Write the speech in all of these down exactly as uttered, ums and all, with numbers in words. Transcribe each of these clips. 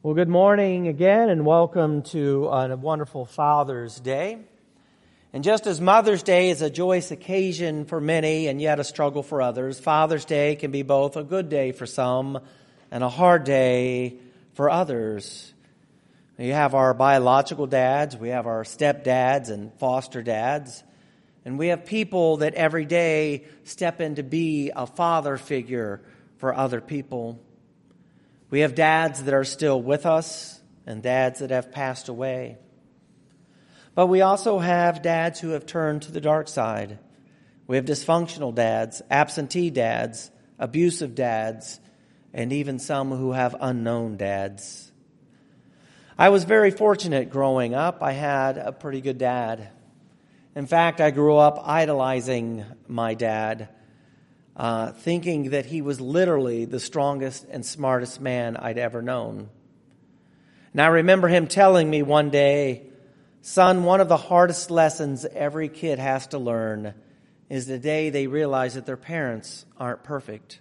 Well, good morning again, and welcome to a wonderful Father's Day. And just as Mother's Day is a joyous occasion for many and yet a struggle for others, Father's Day can be both a good day for some and a hard day for others. You have our biological dads, we have our stepdads and foster dads, and we have people that every day step in to be a father figure for other people. We have dads that are still with us and dads that have passed away. But we also have dads who have turned to the dark side. We have dysfunctional dads, absentee dads, abusive dads, and even some who have unknown dads. I was very fortunate growing up. I had a pretty good dad. In fact, I grew up idolizing my dad. Uh, thinking that he was literally the strongest and smartest man I'd ever known. And I remember him telling me one day, "Son, one of the hardest lessons every kid has to learn is the day they realize that their parents aren't perfect."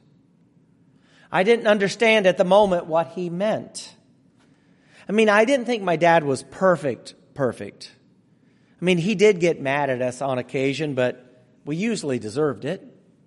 I didn't understand at the moment what he meant. I mean, I didn't think my dad was perfect, perfect. I mean, he did get mad at us on occasion, but we usually deserved it.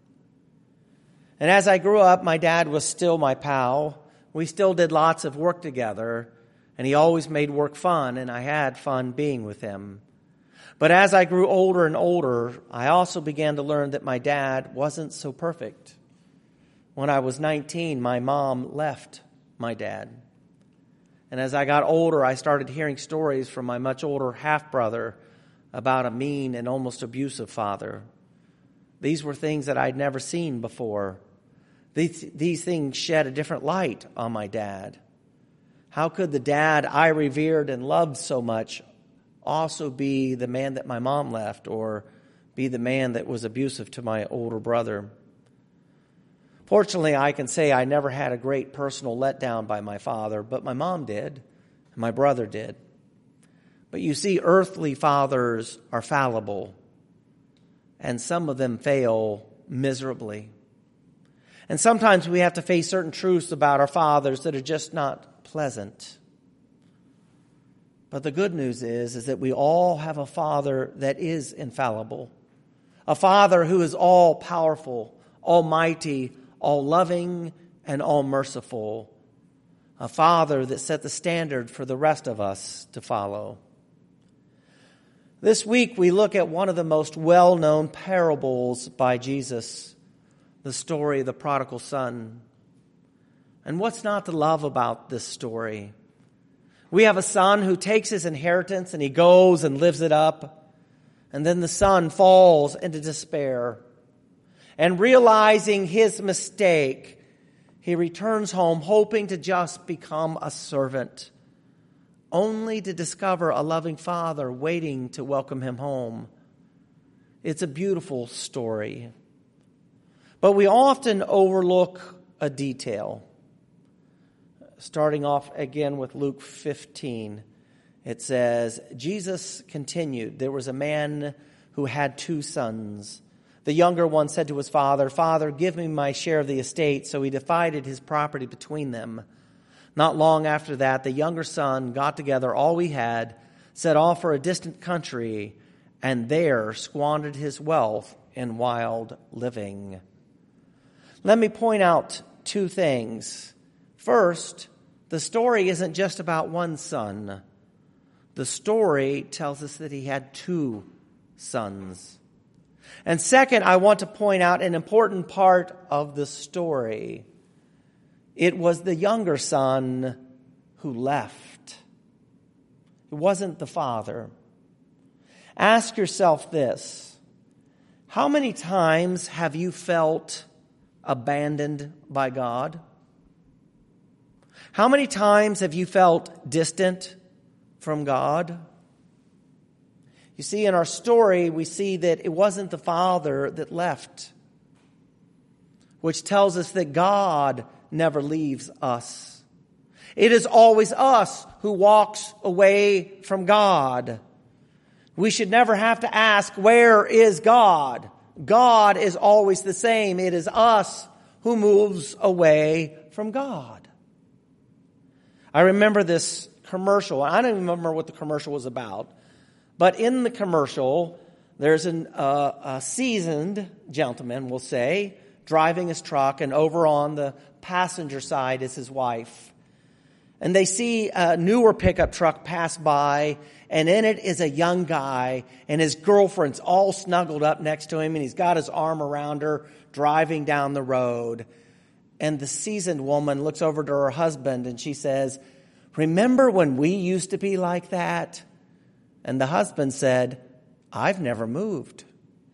And as I grew up, my dad was still my pal. We still did lots of work together, and he always made work fun, and I had fun being with him. But as I grew older and older, I also began to learn that my dad wasn't so perfect. When I was nineteen, my mom left my dad. And as I got older, I started hearing stories from my much older half-brother about a mean and almost abusive father. These were things that I'd never seen before. These, these things shed a different light on my dad. How could the dad I revered and loved so much also be the man that my mom left, or be the man that was abusive to my older brother? Fortunately, I can say I never had a great personal letdown by my father, but my mom did, and my brother did. But you see, earthly fathers are fallible, and some of them fail miserably. And sometimes we have to face certain truths about our fathers that are just not pleasant. But the good news is, is that we all have a Father that is infallible. A Father who is all-powerful, almighty, all-loving, and all-merciful. A Father that set the standard for the rest of us to follow. This week we look at one of the most well-known parables by Jesus, the story of the prodigal son. And what's not to love about this story? We have a son who takes his inheritance and he goes and lives it up. And then the son falls into despair. And realizing his mistake, he returns home hoping to just become a servant, only to discover a loving father waiting to welcome him home. It's a beautiful story. But we often overlook a detail. Starting off again with Luke fifteen, it says, Jesus continued, "There was a man who had two sons. The younger one said to his father, 'Father, give me my share of the estate.' So he divided his property between them. Not long after that, the younger son got together all he had, set off for a distant country, and there squandered his wealth in wild living." Let me point out two things. First, the story isn't just about one son. The story tells us that he had two sons. And second, I want to point out an important part of the story. It was the younger son who left. It wasn't the father. Ask yourself this: how many times have you felt abandoned by God? How many times have you felt distant from God? You see, in our story, we see that it wasn't the father that left, which tells us that God never leaves us. It is always us who walks away from God. We should never have to ask, where is God? God is always the same. It is us who moves away from God. I remember this commercial. I don't even remember what the commercial was about. But in the commercial, there's an, uh, a seasoned gentleman, we'll say, driving his truck, and over on the passenger side is his wife. And they see a newer pickup truck pass by, and in it is a young guy, and his girlfriend's all snuggled up next to him, and he's got his arm around her, driving down the road. And the seasoned woman looks over to her husband, and she says, "Remember when we used to be like that?" And the husband said, "I've never moved."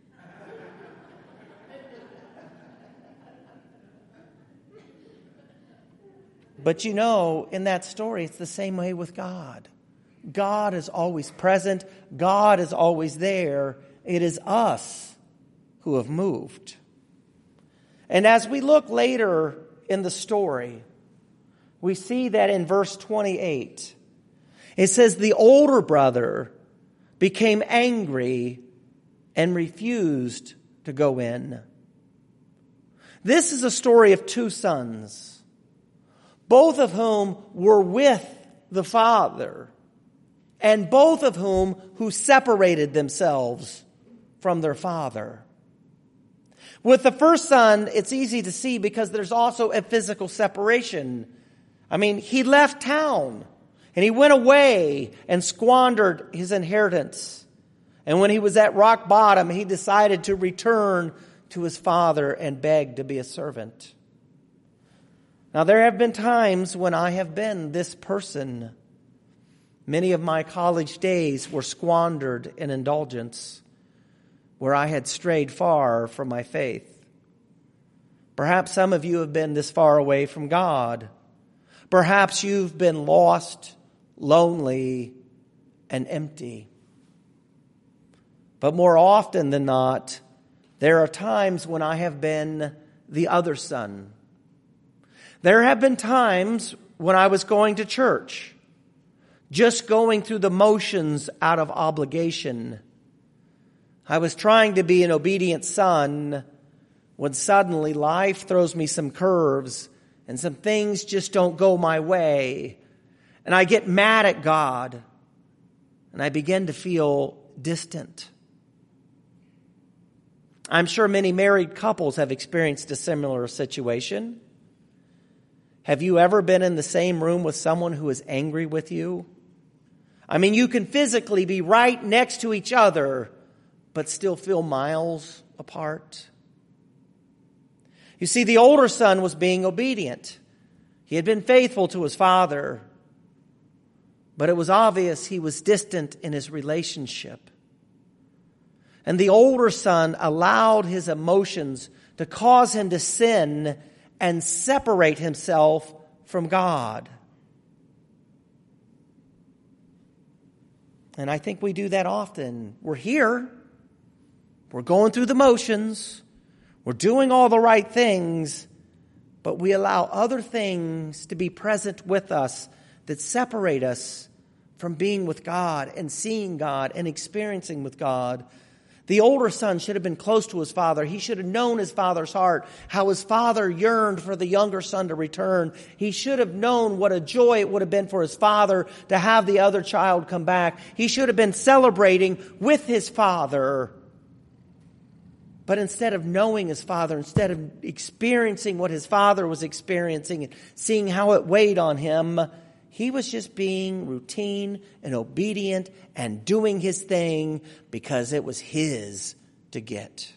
But you know, in that story, it's the same way with God. God is always present. God is always there. It is us who have moved. And as we look later in the story, we see that in verse twenty-eight, it says, the older brother became angry and refused to go in. This is a story of two sons, both of whom were with the father, and both of whom who separated themselves from their father. With the first son, it's easy to see because there's also a physical separation. I mean, he left town and he went away and squandered his inheritance. And when he was at rock bottom, he decided to return to his father and beg to be a servant. Now, there have been times when I have been this person. Many of my college days were squandered in indulgence, where I had strayed far from my faith. Perhaps some of you have been this far away from God. Perhaps you've been lost, lonely, and empty. But more often than not, there are times when I have been the other son. There have been times when I was going to church, just going through the motions out of obligation. I was trying to be an obedient son when suddenly life throws me some curves and some things just don't go my way. And I get mad at God and I begin to feel distant. I'm sure many married couples have experienced a similar situation. Have you ever been in the same room with someone who is angry with you? I mean, you can physically be right next to each other, but still feel miles apart. You see, the older son was being obedient. He had been faithful to his father, but it was obvious he was distant in his relationship. And the older son allowed his emotions to cause him to sin and separate himself from God. And I think we do that often. We're here. We're going through the motions. We're doing all the right things. But we allow other things to be present with us that separate us from being with God and seeing God and experiencing with God. The older son should have been close to his father. He should have known his father's heart, how his father yearned for the younger son to return. He should have known what a joy it would have been for his father to have the other child come back. He should have been celebrating with his father. But instead of knowing his father, instead of experiencing what his father was experiencing and seeing how it weighed on him, he was just being routine and obedient and doing his thing because it was his to get.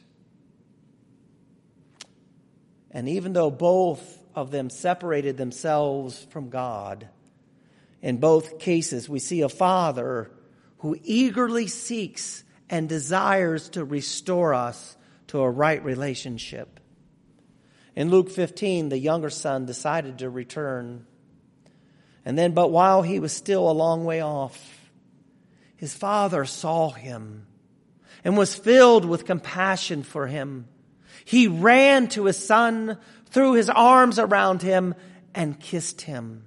And even though both of them separated themselves from God, in both cases we see a father who eagerly seeks and desires to restore us to a right relationship. In Luke fifteen, the younger son decided to return. And then, but while he was still a long way off, his father saw him and was filled with compassion for him. He ran to his son, threw his arms around him, and kissed him.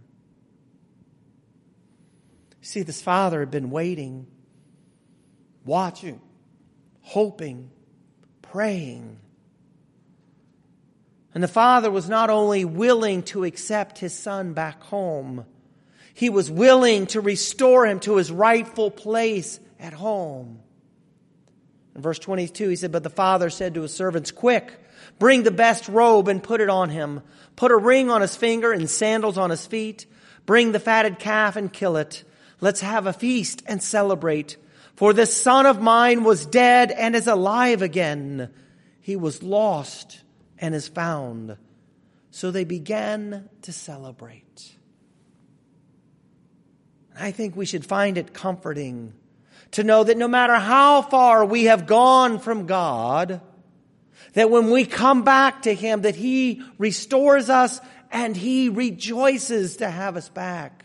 See, this father had been waiting, watching, hoping, praying. And the father was not only willing to accept his son back home, He was willing to restore him to his rightful place at home. In verse twenty-two, he said, "But the father said to his servants, 'Quick, bring the best robe and put it on him. Put a ring on his finger and sandals on his feet. Bring the fatted calf and kill it. Let's have a feast and celebrate. For this son of mine was dead and is alive again. He was lost and is found.' So they began to celebrate." I think we should find it comforting to know that no matter how far we have gone from God, that when we come back to Him, that He restores us and He rejoices to have us back.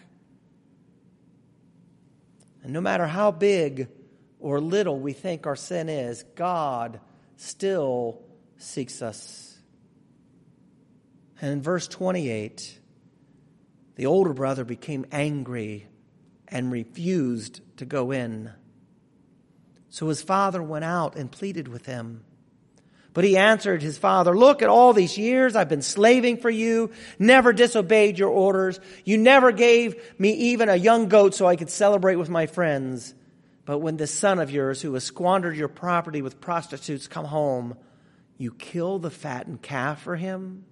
And no matter how big or little we think our sin is, God still seeks us. And in verse twenty-eight, the older brother became angry and refused to go in. So his father went out and pleaded with him. But he answered his father, "Look, at all these years I've been slaving for you, never disobeyed your orders. You never gave me even a young goat so I could celebrate with my friends. But when this son of yours who has squandered your property with prostitutes come home, you kill the fattened calf for him?"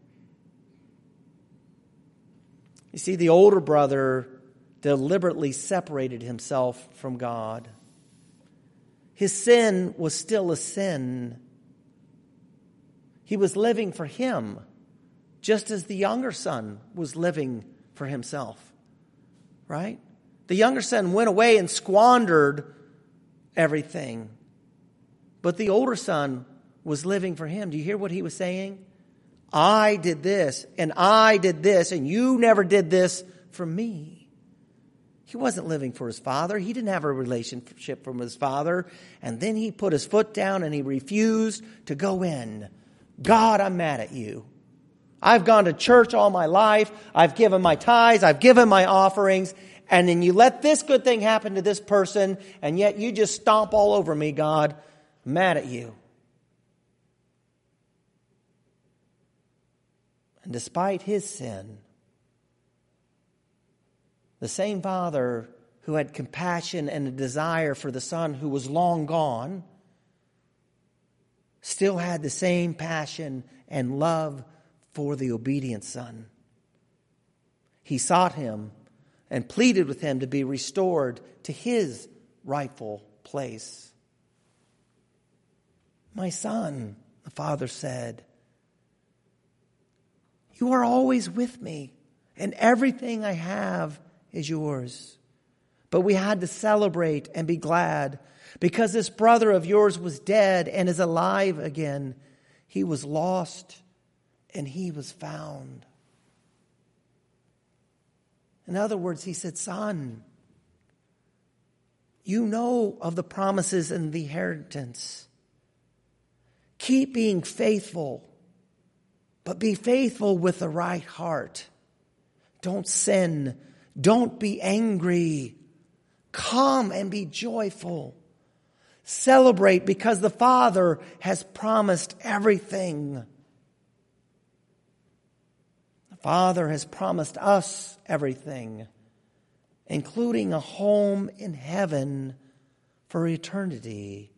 You see, the older brother deliberately separated himself from God. His sin was still a sin. He was living for him, just as the younger son was living for himself. Right? The younger son went away and squandered everything. But the older son was living for him. Do you hear what he was saying? I did this, and I did this, and you never did this for me. He wasn't living for his father. He didn't have a relationship from his father. And then he put his foot down and he refused to go in. God, I'm mad at you. I've gone to church all my life. I've given my tithes. I've given my offerings. And then you let this good thing happen to this person, and yet you just stomp all over me, God. I'm mad at you. And despite his sin, the same father who had compassion and a desire for the son who was long gone still had the same passion and love for the obedient son. He sought him and pleaded with him to be restored to his rightful place. "My son," the father said, "you are always with me, and everything I have is yours. But we had to celebrate and be glad because this brother of yours was dead and is alive again. He was lost and he was found." In other words, he said, "Son, you know of the promises and the inheritance. Keep being faithful, but be faithful with the right heart. Don't sin. Don't be angry. Come and be joyful. Celebrate because the Father has promised everything." The Father has promised us everything, including a home in heaven for eternity.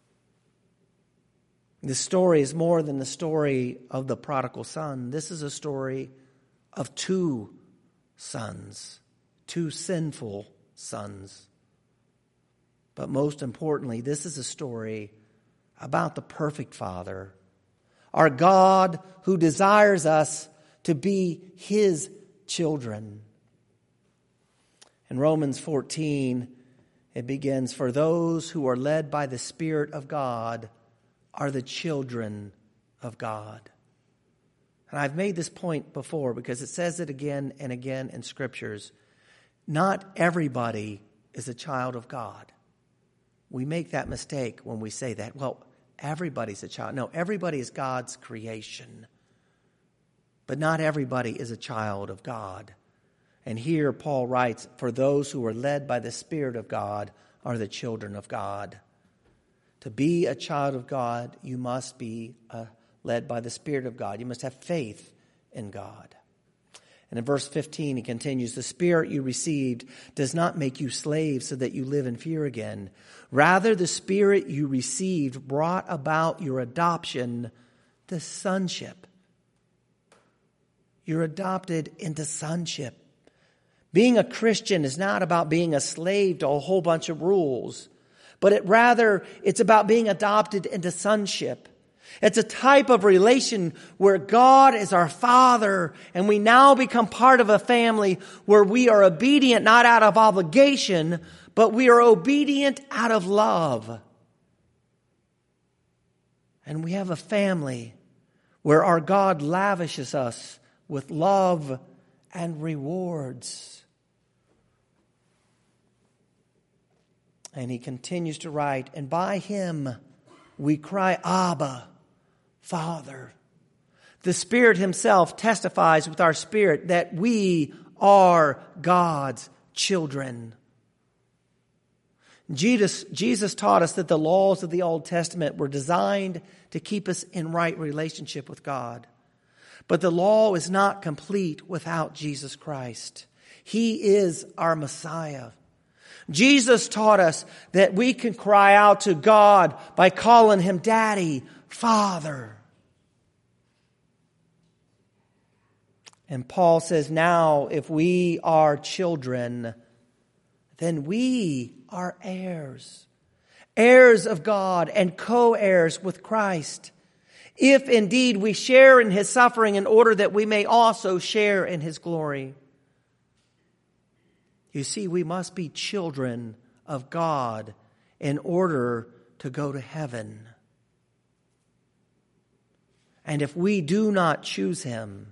This story is more than the story of the prodigal son. This is a story of two sons, two sinful sons. But most importantly, this is a story about the perfect Father, our God who desires us to be His children. In Romans fourteen, it begins, "For those who are led by the Spirit of God are the children of God." And I've made this point before because it says it again and again in Scriptures. Not everybody is a child of God. We make that mistake when we say that. Well, everybody's a child. No, everybody is God's creation. But not everybody is a child of God. And here Paul writes, "For those who are led by the Spirit of God are the children of God." To be a child of God, you must be uh, led by the Spirit of God. You must have faith in God. And in verse fifteen, he continues, the Spirit you received does not make you slaves so that you live in fear again. Rather, the Spirit you received brought about your adoption to sonship. You're adopted into sonship. Being a Christian is not about being a slave to a whole bunch of rules, but it rather, it's about being adopted into sonship. It's a type of relation where God is our Father and we now become part of a family where we are obedient not out of obligation, but we are obedient out of love. And we have a family where our God lavishes us with love and rewards. And he continues to write, and by him we cry, Abba, Father. The Spirit himself testifies with our spirit that we are God's children. Jesus, Jesus taught us that the laws of the Old Testament were designed to keep us in right relationship with God. But the law is not complete without Jesus Christ. He is our Messiah. Jesus taught us that we can cry out to God by calling him Daddy, Father. And Paul says, now if we are children, then we are heirs. Heirs of God and co-heirs with Christ. If indeed we share in his suffering in order that we may also share in his glory. You see, we must be children of God in order to go to heaven. And if we do not choose him,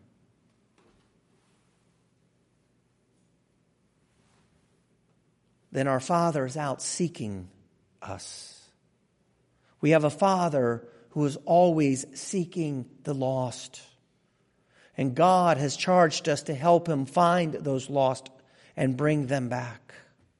then our Father is out seeking us. We have a Father who is always seeking the lost. And God has charged us to help him find those lost and bring them back.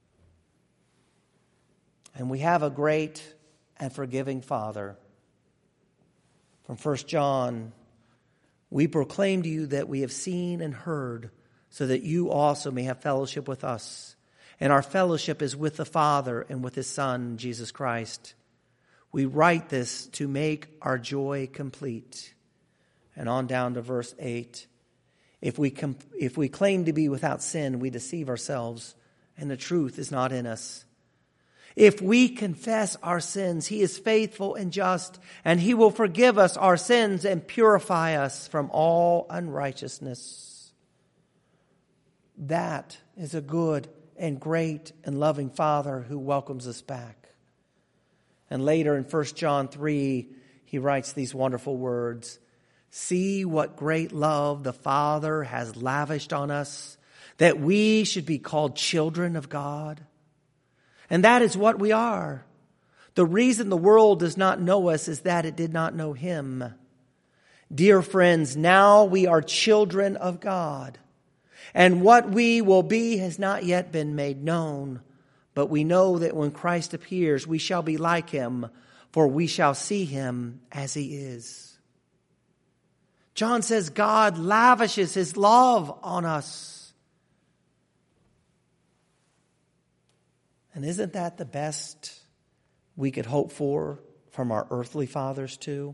And we have a great and forgiving Father. From First John, we proclaim to you that we have seen and heard, so that you also may have fellowship with us. And our fellowship is with the Father and with his Son, Jesus Christ. We write this to make our joy complete. And on down to verse eight. If we com- if we claim to be without sin, we deceive ourselves, and the truth is not in us. If we confess our sins, he is faithful and just, and he will forgive us our sins and purify us from all unrighteousness. That is a good and great and loving Father who welcomes us back. And later in First John three, he writes these wonderful words. See what great love the Father has lavished on us, that we should be called children of God. And that is what we are. The reason the world does not know us is that it did not know him. Dear friends, now we are children of God. And what we will be has not yet been made known. But we know that when Christ appears, we shall be like him, for we shall see him as he is. John says God lavishes his love on us. And isn't that the best we could hope for from our earthly fathers too?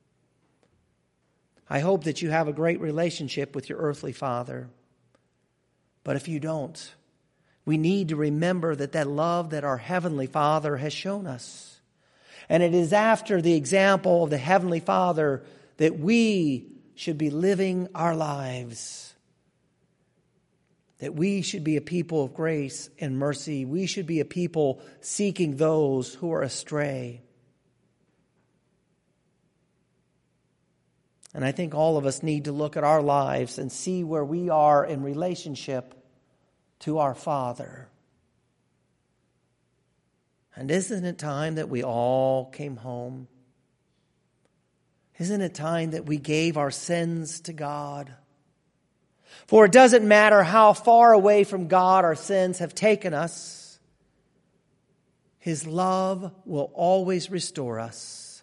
I hope that you have a great relationship with your earthly father. But if you don't, we need to remember that that love that our heavenly Father has shown us. And it is after the example of the heavenly Father that we should be living our lives. That we should be a people of grace and mercy. We should be a people seeking those who are astray. And I think all of us need to look at our lives and see where we are in relationship to our Father. And isn't it time that we all came home? Isn't it time that we gave our sins to God? For it doesn't matter how far away from God our sins have taken us. His love will always restore us.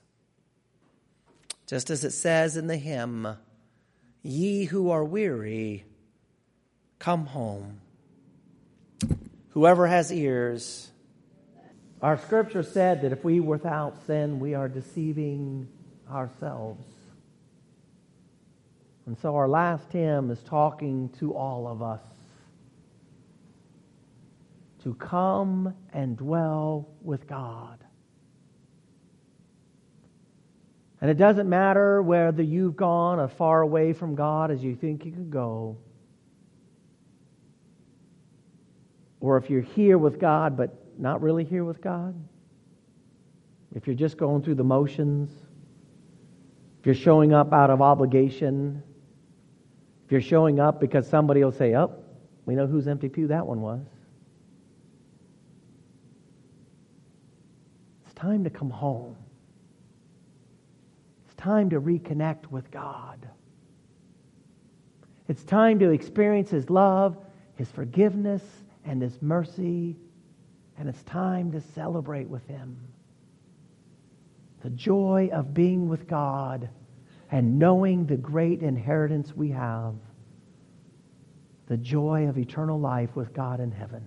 Just as it says in the hymn, ye who are weary, come home. Whoever has ears. Our scripture said that if we without sin, we are deceiving ourselves. And so our last hymn is talking to all of us to come and dwell with God. And it doesn't matter whether you've gone as far away from God as you think you could go, or if you're here with God but not really here with God, if you're just going through the motions, if you're showing up out of obligation, if you're showing up because somebody will say, oh, we know whose empty pew that one was. It's time to come home. It's time to reconnect with God. It's time to experience His love, His forgiveness, and His mercy. And it's time to celebrate with Him. The joy of being with God and knowing the great inheritance we have. The joy of eternal life with God in heaven.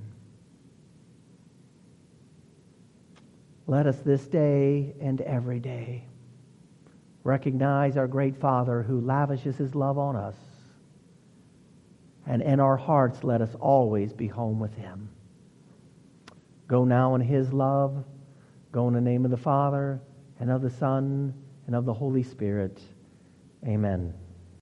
Let us this day and every day recognize our great Father who lavishes His love on us. And in our hearts, let us always be home with Him. Go now in His love. Go in the name of the Father, and of the Son, and of the Holy Spirit. Amen.